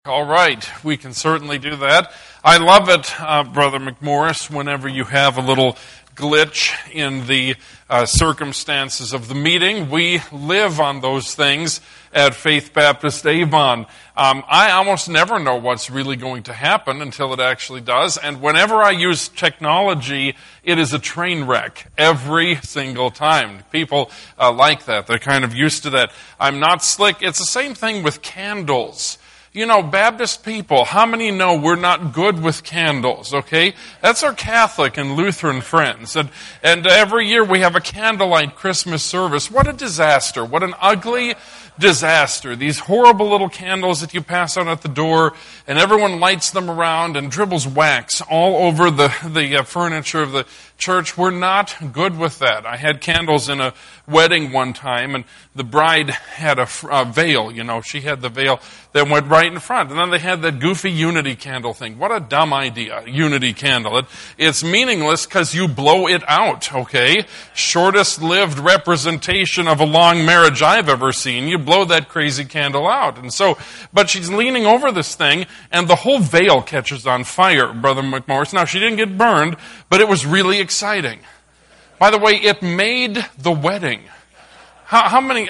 All right, we can certainly do that. I love it, Brother McMorris, whenever you have a little glitch in the circumstances of the meeting. We live on those things at Faith Baptist Avon. I almost never know what's really going to happen until it actually does. And whenever I use technology, it is a train wreck every single time. People like that. They're kind of used to that. I'm not slick. It's the same thing with candles. You know, Baptist people, how many know we're not good with candles, okay? That's our Catholic and Lutheran friends. And every year we have a candlelight Christmas service. What a disaster. What an ugly disaster. These horrible little candles that you pass out at the door, and everyone lights them around and dribbles wax all over the furniture of the church. We're not good with that. I had candles in a wedding one time, and the bride had a veil, you know. She had the veil that went right in front. And then they had that goofy unity candle thing. What a dumb idea, unity candle. It's meaningless because you blow it out, okay? Shortest lived representation of a long marriage I've ever seen. You blow that crazy candle out. And so, but she's leaning over this thing, and the whole veil catches on fire, Brother McMorris. Now, she didn't get burned, but it was really exciting. By the way, it made the wedding. How many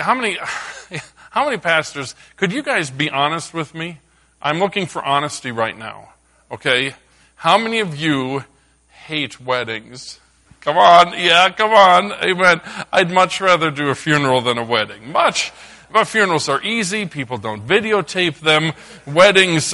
pastors, could you guys be honest with me? I'm looking for honesty right now, okay? How many of you hate weddings? Come on, amen. I'd much rather do a funeral than a wedding. But funerals are easy. People don't videotape them. Weddings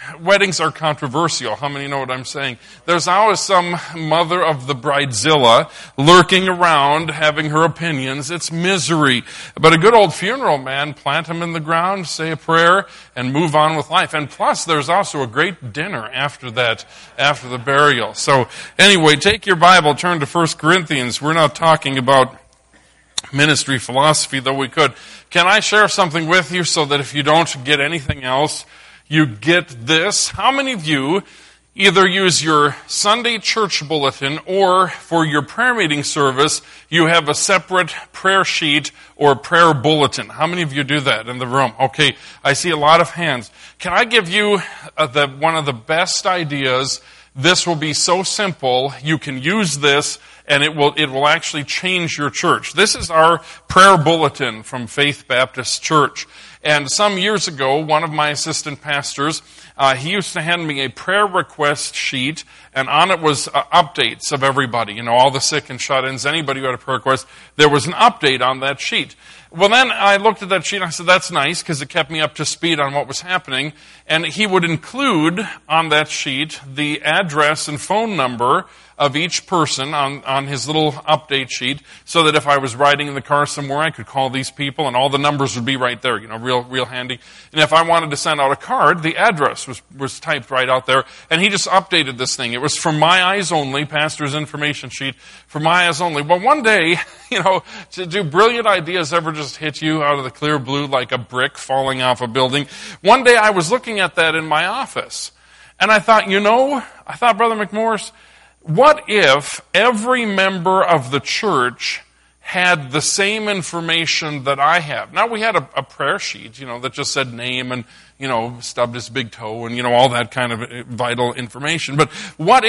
are controversial. How many know what I'm saying? There's always some mother of the bridezilla lurking around, having her opinions. It's misery. But a good old funeral, man, plant them in the ground, say a prayer, and move on with life. And plus, there's also a great dinner after that, after the burial. So anyway, take your Bible, turn to 1 Corinthians. We're not talking about ministry philosophy, though we could. Can I share something with you so that if you don't get anything else, you get this? How many of you either use your Sunday church bulletin or for your prayer meeting service, you have a separate prayer sheet or prayer bulletin? How many of you do that in the room? Okay, I see a lot of hands. Can I give you one of the best ideas? This will be so simple. You can use this, and it will actually change your church. This is our prayer bulletin from Faith Baptist Church. And some years ago, one of my assistant pastors, he used to hand me a prayer request sheet, and on it was updates of everybody, you know, all the sick and shut-ins, anybody who had a prayer request. There was an update on that sheet. Well, then I looked at that sheet and I said, that's nice, because it kept me up to speed on what was happening. And he would include on that sheet the address and phone number of each person on his little update sheet, so that if I was riding in the car somewhere, I could call these people and all the numbers would be right there, you know, real handy. And if I wanted to send out a card, the address was typed right out there, and he just updated this thing. It was for my eyes only, pastor's information sheet, for my eyes only. Well, one day, you know, do brilliant ideas ever just hit you out of the clear blue like a brick falling off a building? One day I was looking at that in my office, and I thought, Brother McMorris, what if every member of the church had the same information that I have? Now, we had a prayer sheet, you know, that just said name and, you know, stubbed his big toe and, you know, all that kind of vital information. But what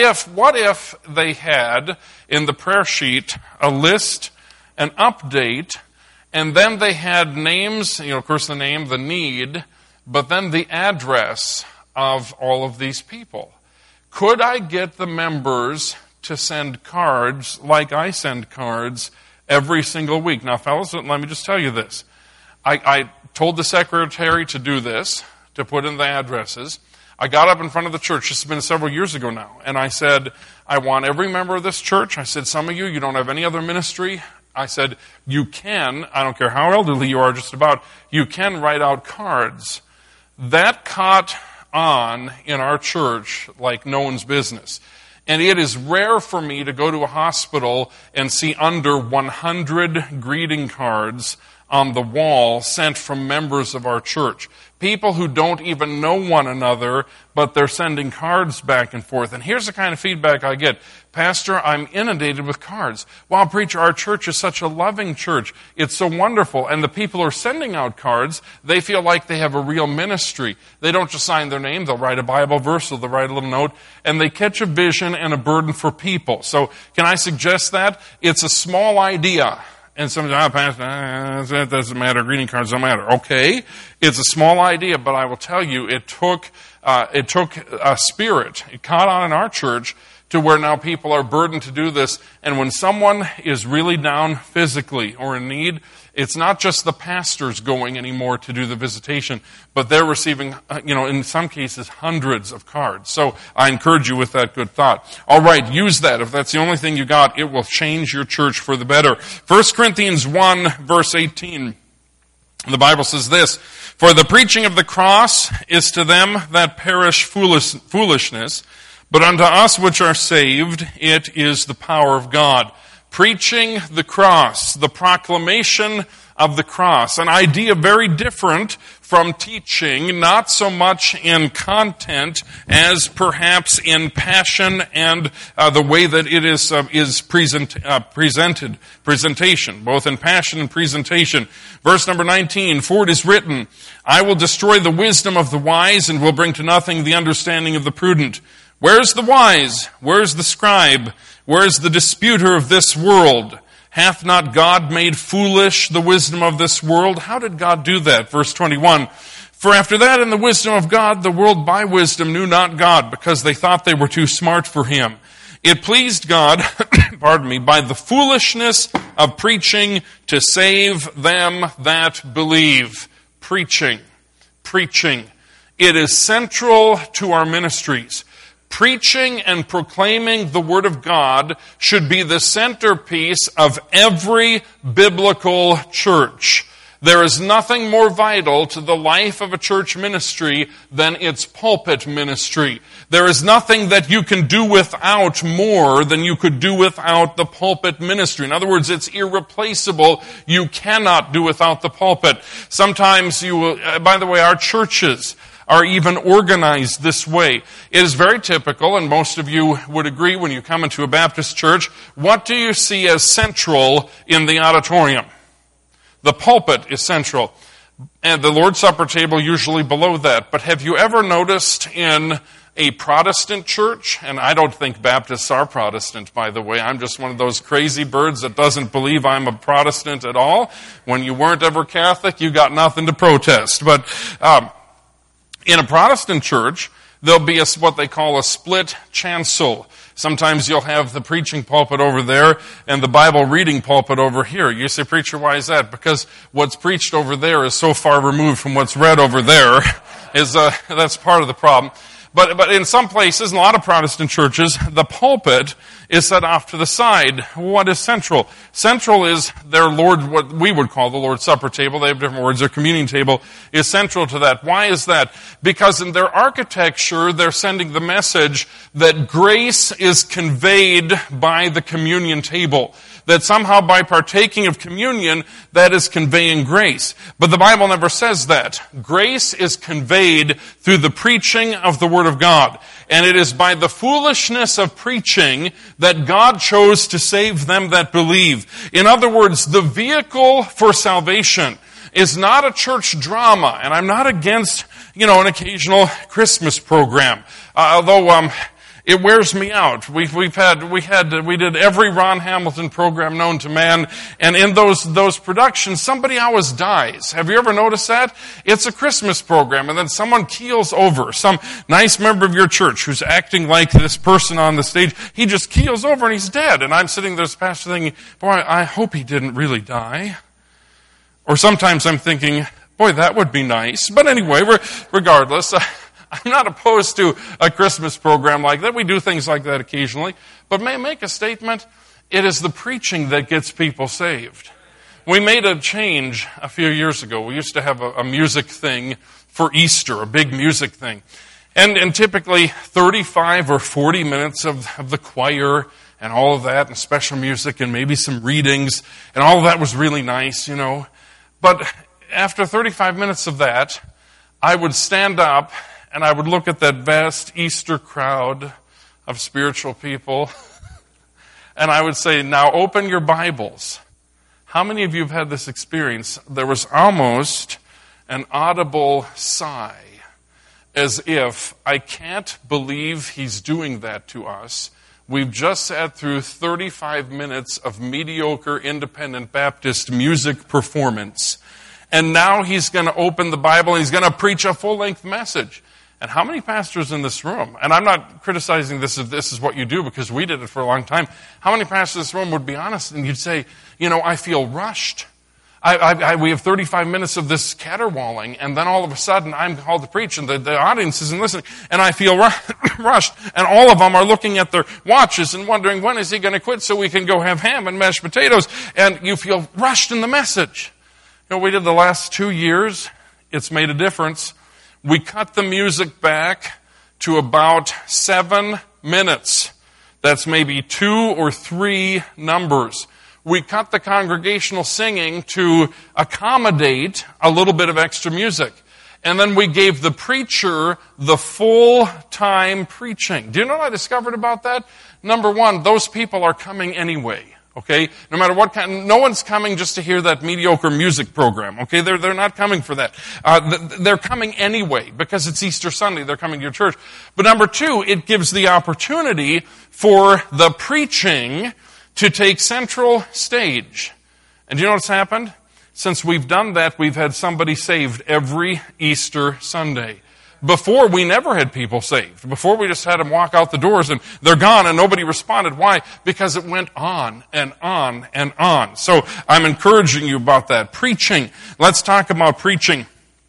if they had in the prayer sheet a list, an update, and then they had names, you know, of course the name, the need, but then the address of all of these people? Could I get the members to send cards like I send cards every single week? Now, fellas, let me just tell you this. I told the secretary to do this, to put in the addresses. I got up in front of the church, this has been several years ago now, and I said, I want every member of this church. I said, some of you don't have any other ministry. I said, you can, I don't care how elderly you are, just about, you can write out cards. That caught on in our church like no one's business. And it is rare for me to go to a hospital and see under 100 greeting cards on the wall sent from members of our church. People who don't even know one another, but they're sending cards back and forth. And here's the kind of feedback I get. Pastor, I'm inundated with cards. Wow, preacher, our church is such a loving church. It's so wonderful. And the people who are sending out cards, they feel like they have a real ministry. They don't just sign their name. They'll write a Bible verse or they'll write a little note. And they catch a vision and a burden for people. So can I suggest that? It's a small idea. And somebody, Pastor, that doesn't matter. Greeting cards don't matter. Okay, it's a small idea, but I will tell you, it took a spirit. It caught on in our church to where now people are burdened to do this. And when someone is really down physically or in need, it's not just the pastors going anymore to do the visitation, but they're receiving, in some cases, hundreds of cards. So I encourage you with that good thought. All right, use that. If that's the only thing you got, it will change your church for the better. 1 Corinthians 1, verse 18. The Bible says this, "For the preaching of the cross is to them that perish foolishness, but unto us which are saved, it is the power of God." Preaching the cross, the proclamation of the cross, an idea very different from teaching, not so much in content as perhaps in passion and the way that it is presentation, both in passion and presentation. Verse number 19, "For it is written, I will destroy the wisdom of the wise and will bring to nothing the understanding of the prudent. Where's the wise? Where's the scribe? Where's the disputer of this world? Hath not God made foolish the wisdom of this world?" How did God do that? Verse 21, "For after that in the wisdom of God, the world by wisdom knew not God, because they thought they were too smart for him. It pleased God, by the foolishness of preaching to save them that believe." Preaching. It is central to our ministries. Preaching and proclaiming the Word of God should be the centerpiece of every biblical church. There is nothing more vital to the life of a church ministry than its pulpit ministry. There is nothing that you can do without more than you could do without the pulpit ministry. In other words, it's irreplaceable. You cannot do without the pulpit. Sometimes you will, by the way, our churches are even organized this way. It is very typical, and most of you would agree when you come into a Baptist church, what do you see as central in the auditorium? The pulpit is central, and the Lord's Supper table usually below that. But have you ever noticed in a Protestant church, and I don't think Baptists are Protestant, by the way. I'm just one of those crazy birds that doesn't believe I'm a Protestant at all. When you weren't ever Catholic, you got nothing to protest. But in a Protestant church, there'll be what they call a split chancel. Sometimes you'll have the preaching pulpit over there and the Bible reading pulpit over here. You say, "Preacher, why is that?" Because what's preached over there is so far removed from what's read over there. That's part of the problem. But in some places, in a lot of Protestant churches, the pulpit is set off to the side. What is central? Central is what we would call the Lord's Supper table. They have different words. Their communion table is central to that. Why is that? Because in their architecture, they're sending the message that grace is conveyed by the communion table. That somehow by partaking of communion, that is conveying grace. But the Bible never says that. Grace is conveyed through the preaching of the Word of God. And it is by the foolishness of preaching that God chose to save them that believe. In other words, the vehicle for salvation is not a church drama. And I'm not against, an occasional Christmas program. Although, it wears me out. We did every Ron Hamilton program known to man, and in those productions, somebody always dies. Have you ever noticed that? It's a Christmas program, and then someone keels over. Some nice member of your church who's acting like this person on the stage, he just keels over and he's dead. And I'm sitting there as a pastor thinking, boy, I hope he didn't really die. Or sometimes I'm thinking, boy, that would be nice. But anyway, regardless, I'm not opposed to a Christmas program like that. We do things like that occasionally. But may I make a statement? It is the preaching that gets people saved. We made a change a few years ago. We used to have a music thing for Easter, a big music thing. And typically 35 or 40 minutes of the choir and all of that and special music and maybe some readings. And all of that was really nice, But after 35 minutes of that, I would stand up and I would look at that vast Easter crowd of spiritual people, and I would say, now open your Bibles. How many of you have had this experience? There was almost an audible sigh, as if, I can't believe he's doing that to us. We've just sat through 35 minutes of mediocre independent Baptist music performance, and now he's going to open the Bible and he's going to preach a full-length message. And how many pastors in this room, and I'm not criticizing this if this is what you do because we did it for a long time, how many pastors in this room would be honest and you'd say, I feel rushed. We have 35 minutes of this caterwauling, and then all of a sudden I'm called to preach, and the audience isn't listening, and I feel rushed, and all of them are looking at their watches and wondering, when is he going to quit so we can go have ham and mashed potatoes, and you feel rushed in the message. We did the last 2 years. It's made a difference. We cut the music back to about 7 minutes. That's maybe 2 or 3 numbers. We cut the congregational singing to accommodate a little bit of extra music. And then we gave the preacher the full-time preaching. Do you know what I discovered about that? Number one, those people are coming anyway. Okay? No matter what kind, no one's coming just to hear that mediocre music program. Okay? They're not coming for that. They're coming anyway because it's Easter Sunday. They're coming to your church. But number two, it gives the opportunity for the preaching to take central stage. And do you know what's happened? Since we've done that, we've had somebody saved every Easter Sunday. Before, we never had people saved. Before, we just had them walk out the doors and they're gone and nobody responded. Why? Because it went on and on and on. So I'm encouraging you about that. Preaching. Let's talk about preaching.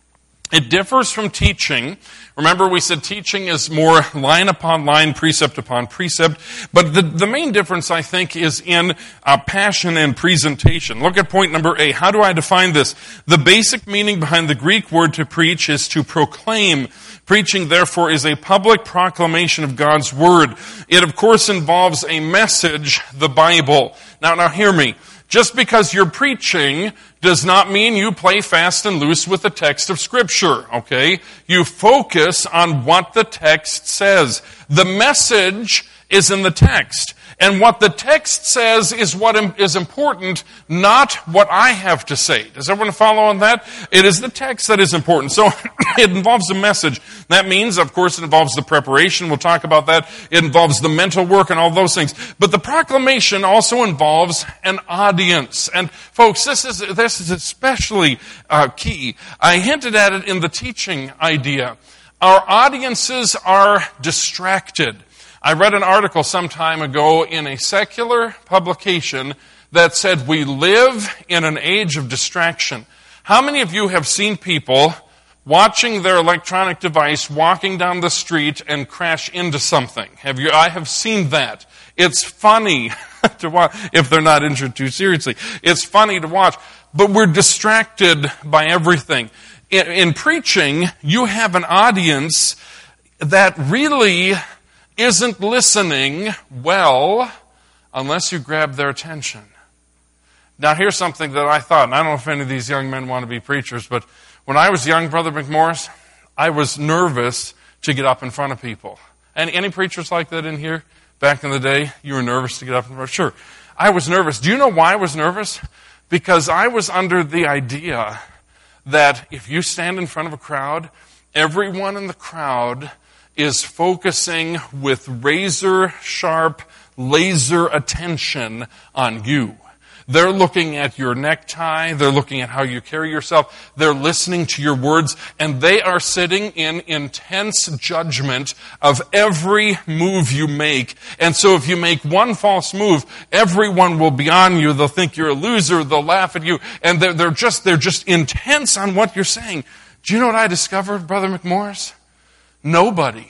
It differs from teaching. Remember, we said teaching is more line upon line, precept upon precept. But the main difference, I think, is in passion and presentation. Look at point number A. How do I define this? The basic meaning behind the Greek word to preach is to proclaim. Preaching, therefore, is a public proclamation of God's Word. It, of course, involves a message, the Bible. Now hear me. Just because you're preaching does not mean you play fast and loose with the text of Scripture, okay? You focus on what the text says. The message is in the text. And what the text says is what is important, not what I have to say. Does everyone follow on that? It is the text that is important. So it involves a message. That means, of course, it involves the preparation. We'll talk about that. It involves the mental work and all those things. But the proclamation also involves an audience. And folks, this is especially key. I hinted at it in the teaching idea. Our audiences are distracted. I read an article some time ago in a secular publication that said we live in an age of distraction. How many of you have seen people watching their electronic device walking down the street and crash into something? I have seen that. It's funny to watch, if they're not injured too seriously. It's funny to watch, but we're distracted by everything. In preaching, you have an audience that really isn't listening well unless you grab their attention. Now here's something that I thought, and I don't know if any of these young men want to be preachers, but when I was young, Brother McMorris, I was nervous to get up in front of people. Any preachers like that in here? Back in the day, you were nervous to get up in front? Sure. I was nervous. Do you know why I was nervous? Because I was under the idea that if you stand in front of a crowd, everyone in the crowd is focusing with razor-sharp, laser attention on you. They're looking at your necktie. They're looking at how you carry yourself. They're listening to your words. And they are sitting in intense judgment of every move you make. And so if you make one false move, everyone will be on you. They'll think you're a loser. They'll laugh at you. And they're just intense on what you're saying. Do you know what I discovered, Brother McMorris? Nobody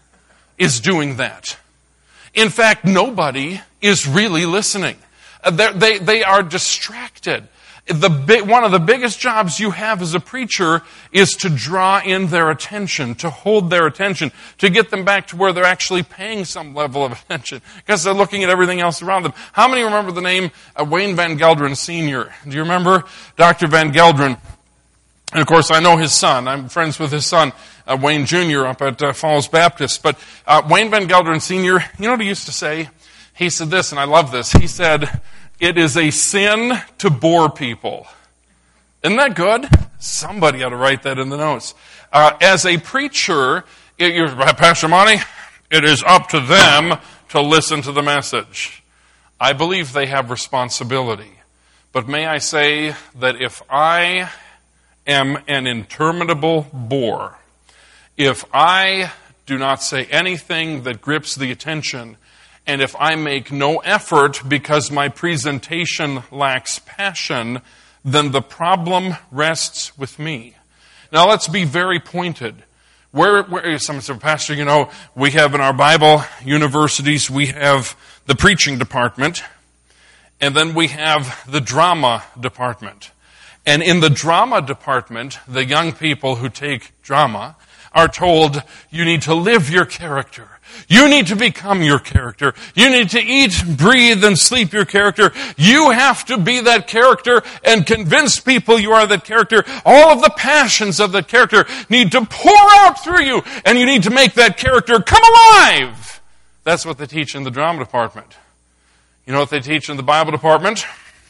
is doing that. In fact, nobody is really listening. They are distracted. One of the biggest jobs you have as a preacher is to draw in their attention, to hold their attention, to get them back to where they're actually paying some level of attention, because they're looking at everything else around them. How many remember the name Wayne Van Gelderen Sr.? Do you remember Dr. Van Gelderen? And of course, I know his son. I'm friends with his son, Wayne Jr. up at Falls Baptist. But Wayne Van Gelderen Sr., you know what he used to say? He said this, and I love this. He said, "It is a sin to bore people." Isn't that good? Somebody ought to write that in the notes. As a preacher, Pastor Monty, it is up to them to listen to the message. I believe they have responsibility. But may I say that if I am an interminable bore, if I do not say anything that grips the attention, and if I make no effort because my presentation lacks passion, then the problem rests with me. Now let's be very pointed. Someone said, "Pastor, we have in our Bible universities, we have the preaching department, and then we have the drama department. And in the drama department, the young people who take drama are told, you need to live your character. You need to become your character. You need to eat, breathe, and sleep your character. You have to be that character and convince people you are that character. All of the passions of that character need to pour out through you, and you need to make that character come alive." That's what they teach in the drama department. You know what they teach in the Bible department?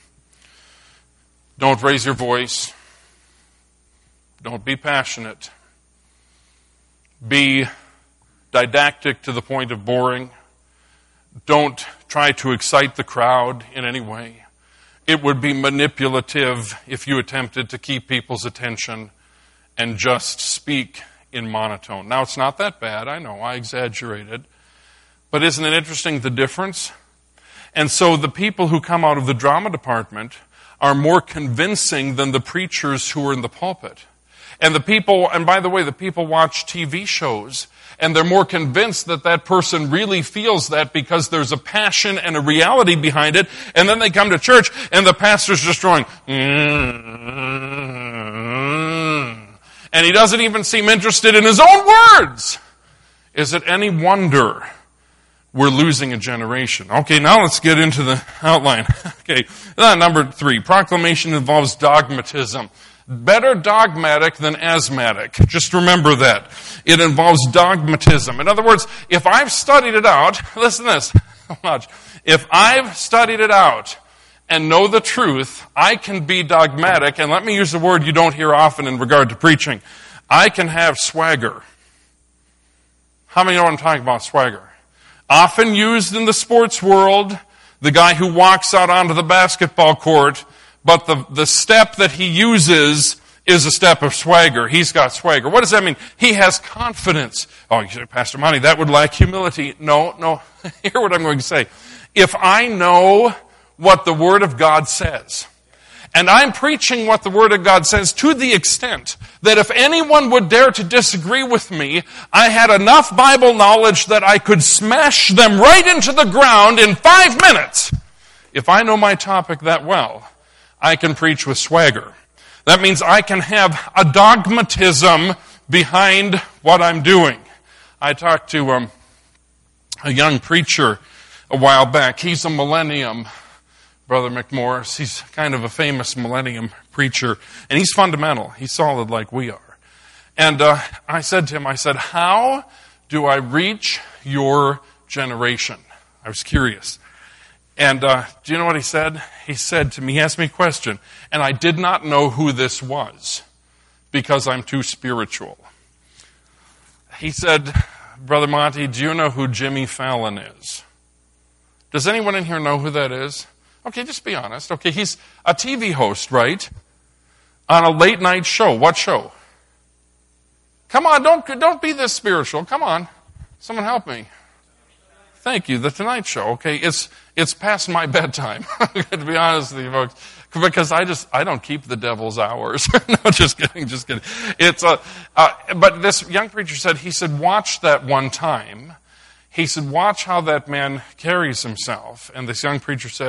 Don't raise your voice. Don't be passionate. Be didactic to the point of boring. Don't try to excite the crowd in any way. It would be manipulative if you attempted to keep people's attention and just speak in monotone. Now, it's not that bad. I know, I exaggerated. But isn't it interesting, the difference? And so the people who come out of the drama department are more convincing than the preachers who are in the pulpit. And by the way, the people watch TV shows, and they're more convinced that that person really feels that because there's a passion and a reality behind it. And then they come to church, and the pastor's just going, and he doesn't even seem interested in his own words. Is it any wonder we're losing a generation? Okay, now let's get into the outline. Okay, number 3, proclamation involves dogmatism. Better dogmatic than asthmatic. Just remember that. It involves dogmatism. In other words, if I've studied it out, listen to this. Watch. If I've studied it out and know the truth, I can be dogmatic, and let me use a word you don't hear often in regard to preaching. I can have swagger. How many know what I'm talking about, swagger? Often used in the sports world, the guy who walks out onto the basketball court, but the step that he uses is a step of swagger. He's got swagger. What does that mean? He has confidence. Oh, you say, Pastor Monty, that would lack humility. No. Hear what I'm going to say. If I know what the Word of God says, and I'm preaching what the Word of God says to the extent that if anyone would dare to disagree with me, I had enough Bible knowledge that I could smash them right into the ground in 5 minutes. If I know my topic that well, I can preach with swagger. That means I can have a dogmatism behind what I'm doing. I talked to a young preacher a while back. He's a millennium, Brother McMorris. He's kind of a famous millennium preacher, and he's fundamental. He's solid like we are. And I said to him, how do I reach your generation? I was curious. And do you know what he said? He said to me, he asked me a question, and I did not know who this was because I'm too spiritual. He said, Brother Monty, do you know who Jimmy Fallon is? Does anyone in here know who that is? Okay, just be honest. Okay, he's a TV host, right? On a late night show. What show? Come on, don't be this spiritual. Come on. Someone help me. Thank you. The Tonight Show. Okay, it's past my bedtime. To be honest with you folks, because I don't keep the devil's hours. No, just kidding. It's but this young preacher said, watch that one time. He said, watch how that man carries himself. And this young preacher said,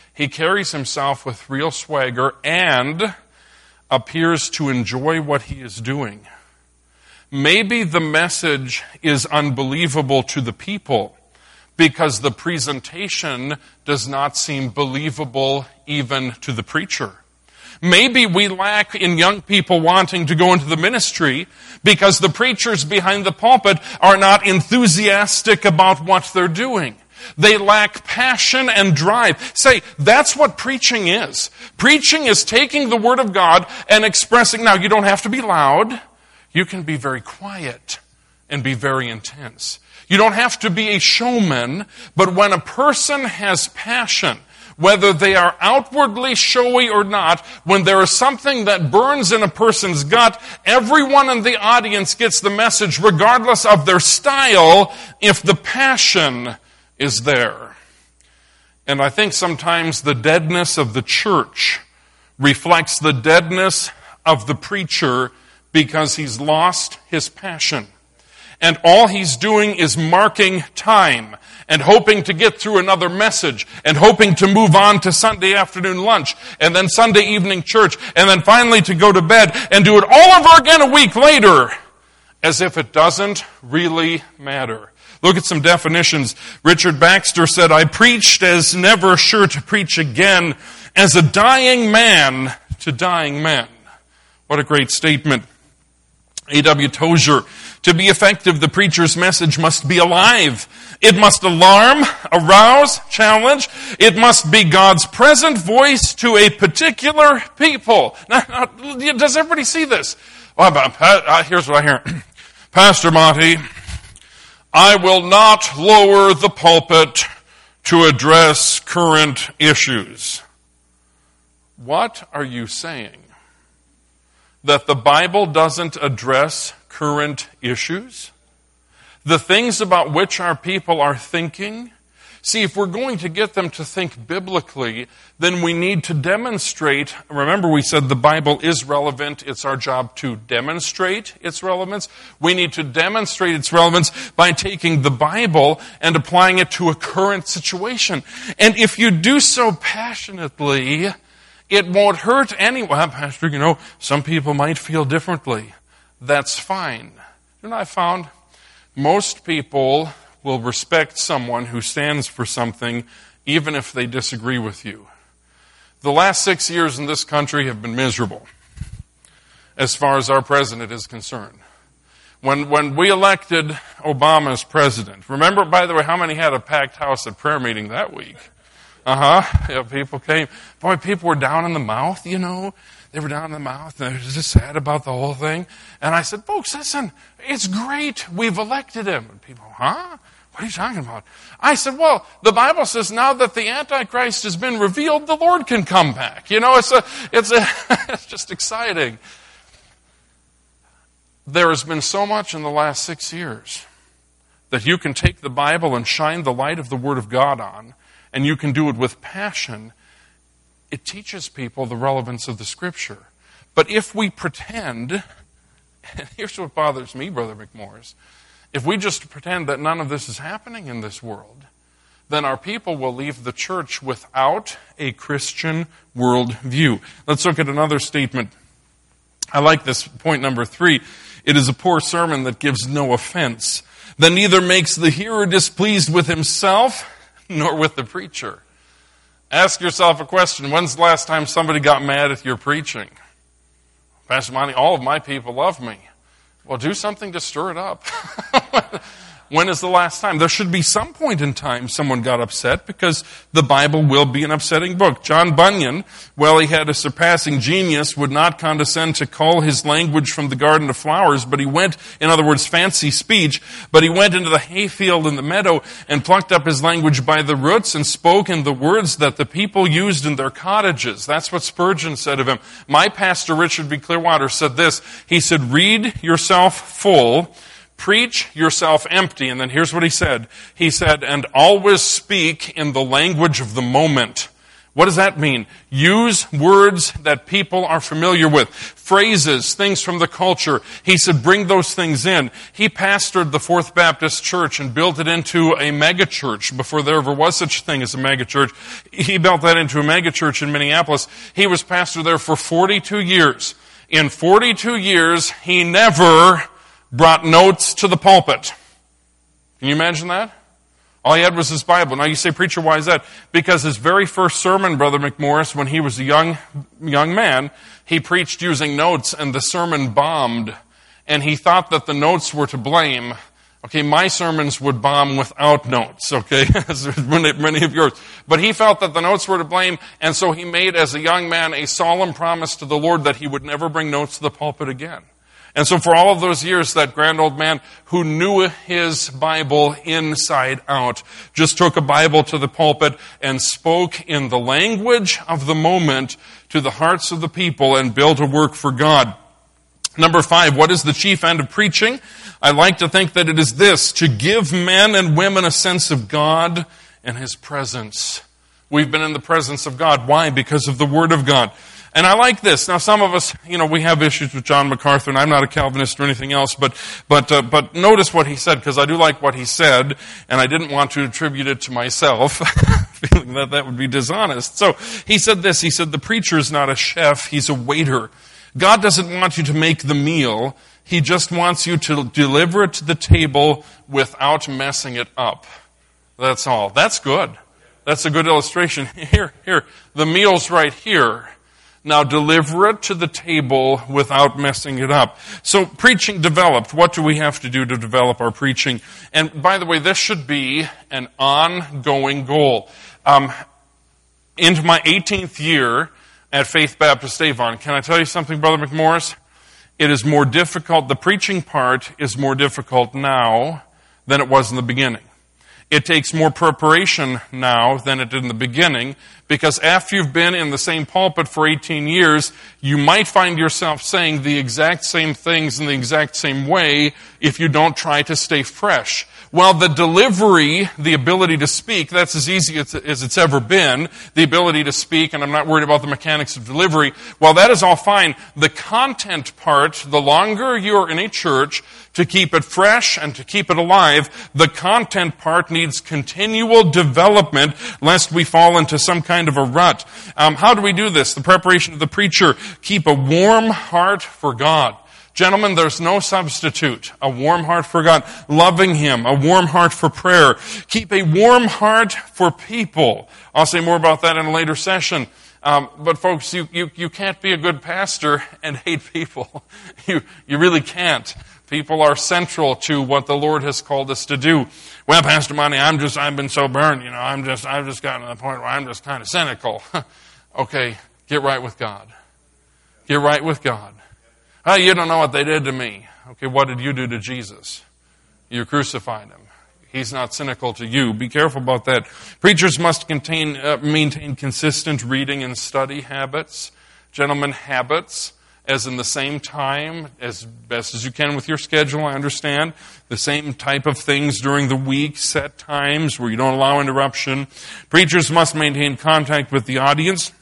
He carries himself with real swagger and appears to enjoy what he is doing. Maybe the message is unbelievable to the people because the presentation does not seem believable even to the preacher. Maybe we lack in young people wanting to go into the ministry because the preachers behind the pulpit are not enthusiastic about what they're doing. They lack passion and drive. Say, that's what preaching is. Preaching is taking the Word of God and expressing. Now, you don't have to be loud. You can be very quiet and be very intense. You don't have to be a showman, but when a person has passion, whether they are outwardly showy or not, when there is something that burns in a person's gut, everyone in the audience gets the message regardless of their style if the passion is there. And I think sometimes the deadness of the church reflects the deadness of the preacher because he's lost his passion. And all he's doing is marking time and hoping to get through another message and hoping to move on to Sunday afternoon lunch and then Sunday evening church and then finally to go to bed and do it all over again a week later as if it doesn't really matter. Look at some definitions. Richard Baxter said, I preached as never sure to preach again, as a dying man to dying men. What a great statement. A.W. Tozer, to be effective, the preacher's message must be alive. It must alarm, arouse, challenge. It must be God's present voice to a particular people. Now, does everybody see this? Well, here's what I hear. Pastor Monty, I will not lower the pulpit to address current issues. What are you saying? That the Bible doesn't address current issues? The things about which our people are thinking? See, if we're going to get them to think biblically, then we need to demonstrate. Remember, we said the Bible is relevant. It's our job to demonstrate its relevance. We need to demonstrate its relevance by taking the Bible and applying it to a current situation. And if you do so passionately, it won't hurt anyone. Well, Pastor, some people might feel differently. That's fine. You know what I found? Most people will respect someone who stands for something even if they disagree with you. The last 6 years in this country have been miserable as far as our president is concerned. When we elected Obama as president, remember, by the way, how many had a packed house at prayer meeting that week? Yeah, people came. Boy, people were down in the mouth, They were down in the mouth. They were just sad about the whole thing. And I said, folks, listen, it's great. We've elected him. And people, huh? What are you talking about? I said, well, the Bible says now that the Antichrist has been revealed, the Lord can come back. It's just exciting. There has been so much in the last 6 years that you can take the Bible and shine the light of the Word of God on, and you can do it with passion. It teaches people the relevance of the Scripture. But if we pretend, and here's what bothers me, Brother McMorris, if we just pretend that none of this is happening in this world, then our people will leave the church without a Christian worldview. Let's look at another statement. I like this, point number 3. It is a poor sermon that gives no offense, that neither makes the hearer displeased with himself nor with the preacher. Ask yourself a question. When's the last time somebody got mad at your preaching? Pastor Monty, all of my people love me. Well, do something to stir it up. When is the last time? There should be some point in time someone got upset, because the Bible will be an upsetting book. John Bunyan, well, he had a surpassing genius, would not condescend to call his language from the garden of flowers, but he went, in other words, fancy speech, but he went into the hayfield in the meadow and plucked up his language by the roots and spoke in the words that the people used in their cottages. That's what Spurgeon said of him. My pastor, Richard B. Clearwater, said this. He said, read yourself full, preach yourself empty. And then here's what he said. He said, and always speak in the language of the moment. What does that mean? Use words that people are familiar with. Phrases, things from the culture. He said, bring those things in. He pastored the Fourth Baptist Church and built it into a megachurch before there ever was such a thing as a megachurch. He built that into a megachurch in Minneapolis. He was pastor there for 42 years. In 42 years, he never brought notes to the pulpit. Can you imagine that? All he had was his Bible. Now you say, preacher, why is that? Because his very first sermon, Brother McMorris, when he was a young man, he preached using notes and the sermon bombed. And he thought that the notes were to blame. Okay, my sermons would bomb without notes, okay, as many of yours. But he felt that the notes were to blame, and so he made, as a young man, a solemn promise to the Lord that he would never bring notes to the pulpit again. And so for all of those years, that grand old man who knew his Bible inside out just took a Bible to the pulpit and spoke in the language of the moment to the hearts of the people and built a work for God. Number 5, what is the chief end of preaching? I like to think that it is this, to give men and women a sense of God and His presence. We've been in the presence of God. Why? Because of the Word of God. And I like this. Now, some of us, we have issues with John MacArthur, and I'm not a Calvinist or anything else, but notice what he said, because I do like what he said, and I didn't want to attribute it to myself, feeling that would be dishonest. So he said this. He said, the preacher is not a chef, he's a waiter. God doesn't want you to make the meal. He just wants you to deliver it to the table without messing it up. That's all. That's good. That's a good illustration. Here, the meal's right here. Now deliver it to the table without messing it up. So preaching developed. What do we have to do to develop our preaching? And by the way, this should be an ongoing goal. Into my 18th year at Faith Baptist Avon, can I tell you something, Brother McMorris? It is more difficult, the preaching part is more difficult now than it was in the beginning. It takes more preparation now than it did in the beginning, because after you've been in the same pulpit for 18 years, you might find yourself saying the exact same things in the exact same way if you don't try to stay fresh. Well, the delivery, the ability to speak, that's as easy as it's ever been. The ability to speak, and I'm not worried about the mechanics of delivery. Well, that is all fine. The content part, the longer you're in a church, to keep it fresh and to keep it alive, the content part needs continual development lest we fall into some kind of a rut. How do we do this? The preparation of the preacher. Keep a warm heart for God. Gentlemen, there's no substitute. A warm heart for God. Loving Him. A warm heart for prayer. Keep a warm heart for people. I'll say more about that in a later session. But folks, you can't be a good pastor and hate people. You really can't. People are central to what the Lord has called us to do. Well, Pastor Monty, I've been so burned, I've just gotten to the point where I'm just kind of cynical. Okay, get right with God. Get right with God. Oh, you don't know what they did to me. Okay, what did you do to Jesus? You crucified Him. He's not cynical to you. Be careful about that. Preachers must maintain consistent reading and study habits. Gentlemen, habits. As in the same time, as best as you can with your schedule, I understand. The same type of things during the week, set times where you don't allow interruption. Preachers must maintain contact with the audience,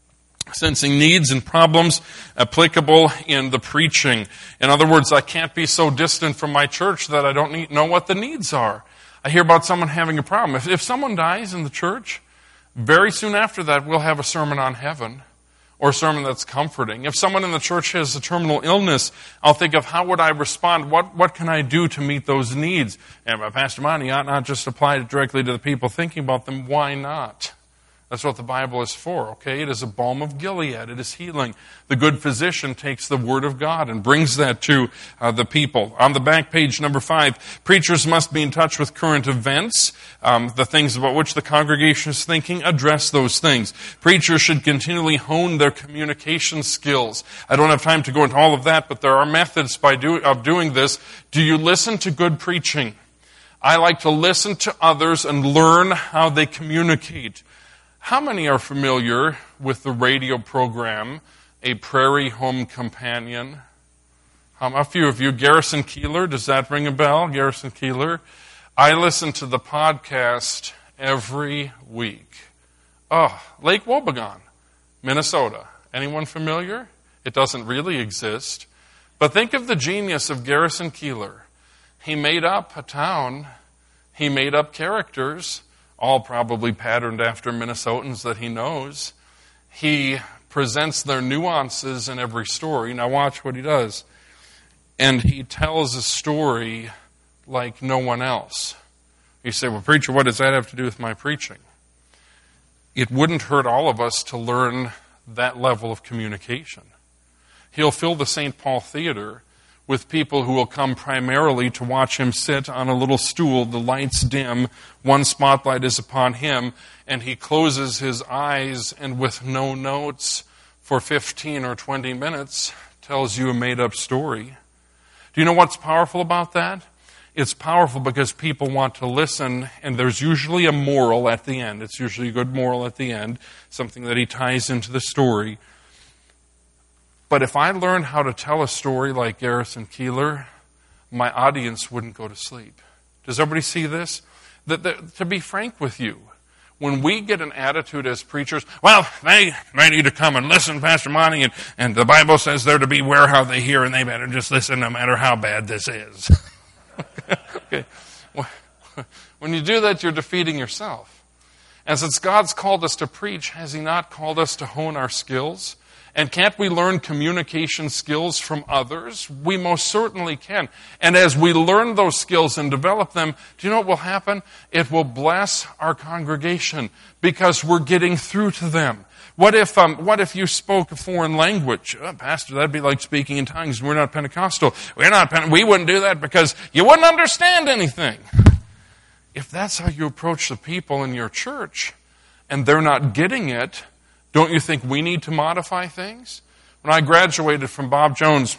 sensing needs and problems applicable in the preaching. In other words, I can't be so distant from my church that I don't know what the needs are. I hear about someone having a problem. If someone dies in the church, very soon after that, we'll have a sermon on heaven. Or a sermon that's comforting. If someone in the church has a terminal illness, I'll think of how would I respond? What can I do to meet those needs? And Pastor Monty ought not just apply it directly to the people thinking about them. Why not? That's what the Bible is for, okay? It is a balm of Gilead. It is healing. The good physician takes the Word of God and brings that to the people. On the back page, number 5, preachers must be in touch with current events. The things about which the congregation is thinking, address those things. Preachers should continually hone their communication skills. I don't have time to go into all of that, but there are methods of doing this. Do you listen to good preaching? I like to listen to others and learn how they communicate. How many are familiar with the radio program, A Prairie Home Companion? A few of you. Garrison Keillor, does that ring a bell? Garrison Keillor. I listen to the podcast every week. Lake Wobegon, Minnesota. Anyone familiar? It doesn't really exist. But think of the genius of Garrison Keillor. He made up a town. He made up characters, all probably patterned after Minnesotans that he knows. He presents their nuances in every story. Now watch what he does. And he tells a story like no one else. You say, well, preacher, what does that have to do with my preaching? It wouldn't hurt all of us to learn that level of communication. He'll fill the St. Paul Theater with people who will come primarily to watch him sit on a little stool, the lights dim, one spotlight is upon him, and he closes his eyes and with no notes for 15 or 20 minutes tells you a made-up story. Do you know what's powerful about that? It's powerful because people want to listen, and there's usually a moral at the end. It's usually a good moral at the end, something that he ties into the story. But if I learned how to tell a story like Garrison Keillor, my audience wouldn't go to sleep. Does everybody see this? To be frank with you, when we get an attitude as preachers, well, they need to come and listen, Pastor Monty, and the Bible says they're to beware how they hear, and they better just listen no matter how bad this is. Okay. When you do that, you're defeating yourself. And since God's called us to preach, has He not called us to hone our skills? And can't we learn communication skills from others? We most certainly can. And as we learn those skills and develop them, do you know what will happen? It will bless our congregation because we're getting through to them. What if you spoke a foreign language? Pastor, that'd be like speaking in tongues. We're not Pentecostal. We wouldn't do that because you wouldn't understand anything. If that's how you approach the people in your church and they're not getting it, don't you think we need to modify things? When I graduated from Bob Jones,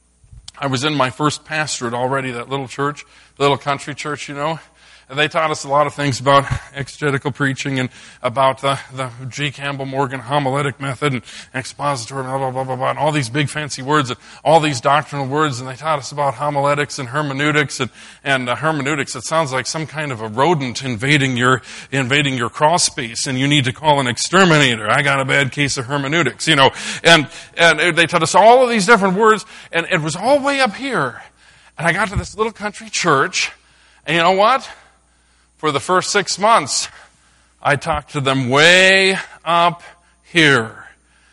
I was in my first pastorate already, that little church, little country church, you know. And they taught us a lot of things about exegetical preaching and about the G. Campbell Morgan homiletic method and expository, blah, blah, blah, blah, blah, and all these big fancy words and all these doctrinal words. And they taught us about homiletics and hermeneutics. And hermeneutics, it sounds like some kind of a rodent invading your crawl space, and you need to call an exterminator. I got a bad case of hermeneutics, you know. And they taught us all of these different words, and it was all way up here. And I got to this little country church, and you know what? For the first 6 months, I talked to them way up here.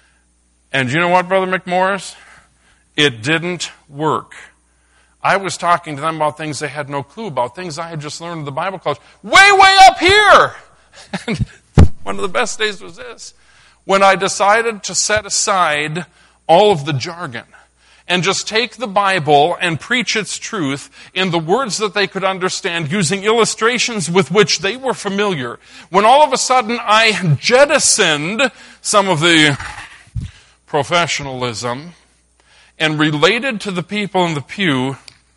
And you know what, Brother McMorris? It didn't work. I was talking to them about things they had no clue about, things I had just learned in the Bible college, way up here! And one of the best days was this, when I decided to set aside all of the jargon and just take the Bible and preach its truth in the words that they could understand using illustrations with which they were familiar. When all of a sudden I jettisoned some of the professionalism and related to the people in the pew,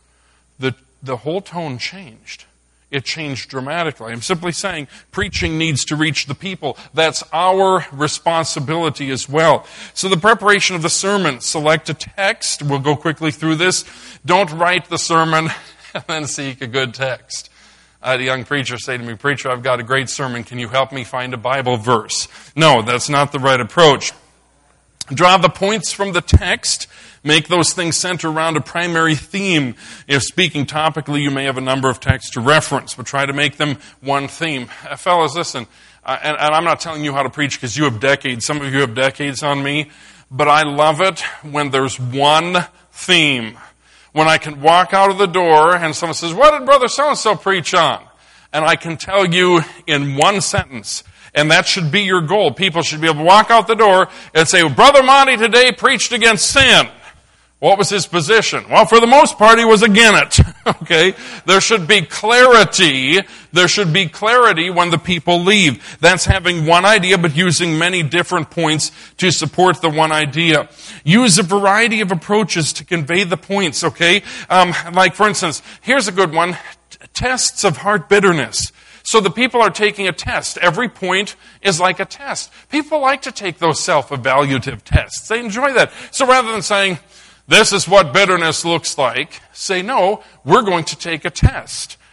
the whole tone changed. It changed dramatically. I'm simply saying preaching needs to reach the people. That's our responsibility as well. So the preparation of the sermon, select a text. We'll go quickly through this. Don't write the sermon and then seek a good text. I had a young preacher say to me, "Preacher, I've got a great sermon. Can you help me find a Bible verse?" No, that's not the right approach. Draw the points from the text. Make those things center around a primary theme. If speaking topically, you may have a number of texts to reference, but try to make them one theme. Fellas, listen, and I'm not telling you how to preach because you have decades. Some of you have decades on me, but I love it when there's one theme. When I can walk out of the door and someone says, "What did Brother so-and-so preach on?" And I can tell you in one sentence. And that should be your goal. People should be able to walk out the door and say, "Brother Monty today preached against sin." What was his position? Well, for the most part, he was against it. Okay? There should be clarity. There should be clarity when the people leave. That's having one idea, but using many different points to support the one idea. Use a variety of approaches to convey the points, okay? Like, for instance, here's a good one. Tests of heart bitterness. So the people are taking a test. Every point is like a test. People like to take those self-evaluative tests. They enjoy that. So rather than saying, "This is what bitterness looks like," say, "No, we're going to take a test.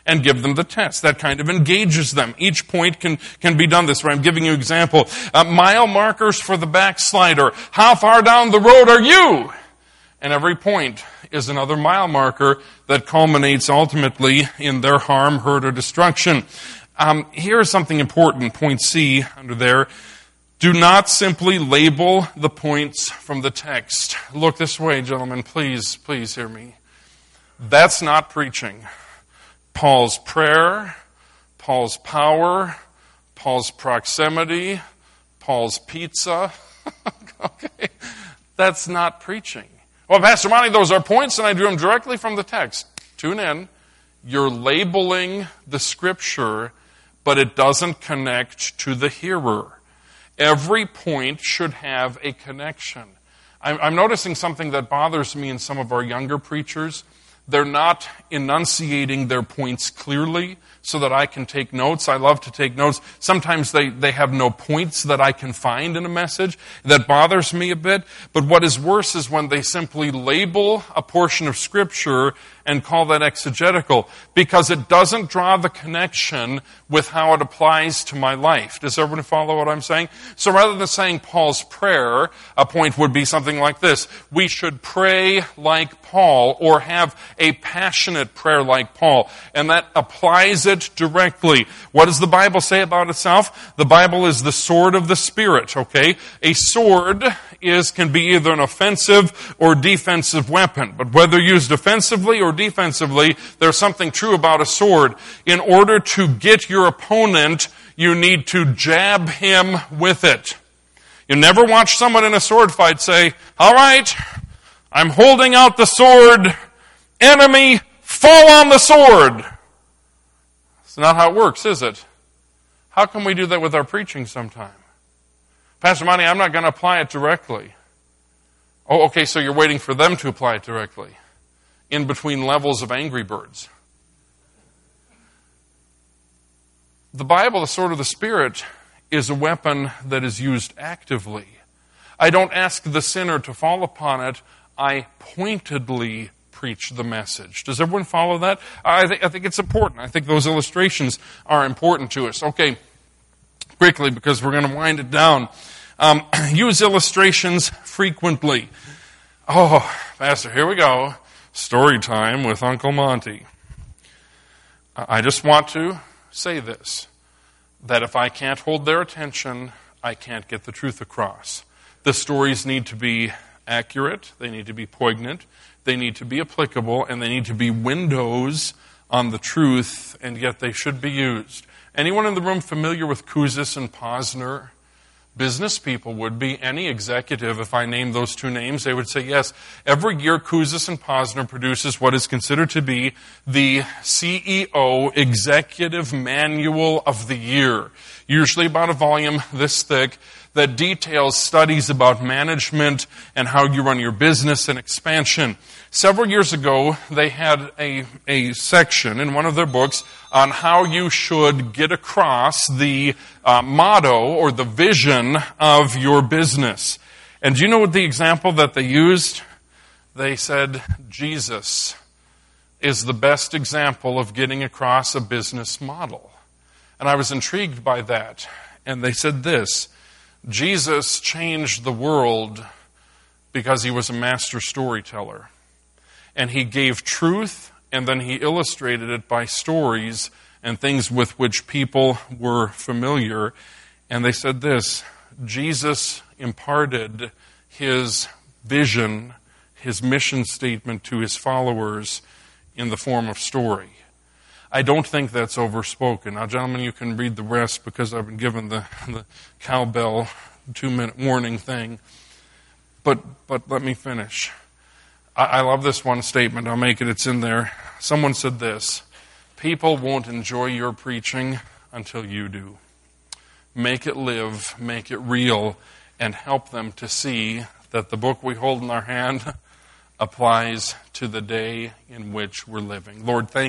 and give them the test. That kind of engages them. Each point can be done this way. I'm giving you an example. Mile markers for the backslider. How far down the road are you? And every point is another mile marker that culminates ultimately in their harm, hurt, or destruction. Here is something important, point C under there. Do not simply label the points from the text. Look this way, gentlemen. Please hear me. That's not preaching. Paul's prayer, Paul's power, Paul's proximity, Paul's pizza. Okay, that's not preaching. Well, Pastor Monty, those are points and I drew them directly from the text. Tune in. You're labeling the Scripture, but it doesn't connect to the hearer. Every point should have a connection. I'm noticing something that bothers me in some of our younger preachers. They're not enunciating their points clearly so that I can take notes. I love to take notes. Sometimes they have no points that I can find in a message. That bothers me a bit. But what is worse is when they simply label a portion of Scripture and call that exegetical, because it doesn't draw the connection with how it applies to my life. Does everyone follow what I'm saying? So rather than saying Paul's prayer, a point would be something like this. We should pray like Paul, or have a passionate prayer like Paul. And that applies it directly. What does the Bible say about itself? The Bible is the sword of the Spirit, okay? A sword can be either an offensive or defensive weapon. But whether used offensively or defensively, there's something true about a sword. In order to get your opponent, you need to jab him with it. You never watch someone in a sword fight say, all right, I'm holding out the sword. Enemy, fall on the sword. It's not how it works, is it? How can we do that with our preaching sometime? Pastor Monty, I'm not going to apply it directly. Oh, okay, so you're waiting for them to apply it directly. In between levels of Angry Birds. The Bible, the sword of the Spirit, is a weapon that is used actively. I don't ask the sinner to fall upon it. I pointedly preach the message. Does everyone follow that? I think it's important. I think those illustrations are important to us. Okay, quickly, because we're going to wind it down. Use illustrations frequently. Oh, Pastor, here we go. Story time with Uncle Monty. I just want to say this, that if I can't hold their attention, I can't get the truth across. The stories need to be accurate, they need to be poignant, they need to be applicable, and they need to be windows on the truth, and yet they should be used. Anyone in the room familiar with Kouzes and Posner? Business people would be. Any executive, if I name those two names, they would say yes. Every year, Kouzes and Posner produces what is considered to be the CEO Executive Manual of the Year. Usually about a volume this thick, that details studies about management and how you run your business and expansion. Several years ago, they had a section in one of their books on how you should get across the motto or the vision of your business. And do you know what the example that they used? They said, Jesus is the best example of getting across a business model. And I was intrigued by that. And they said this, Jesus changed the world because he was a master storyteller. And he gave truth, and then he illustrated it by stories and things with which people were familiar. And they said this, Jesus imparted his vision, his mission statement to his followers in the form of story. I don't think that's overspoken. Now, gentlemen, you can read the rest because I've been given the cowbell 2-minute warning thing. But let me finish. I love this one statement. I'll make it. It's in there. Someone said this, people won't enjoy your preaching until you do. Make it live, make it real, and help them to see that the book we hold in our hand applies to the day in which we're living. Lord, thank you.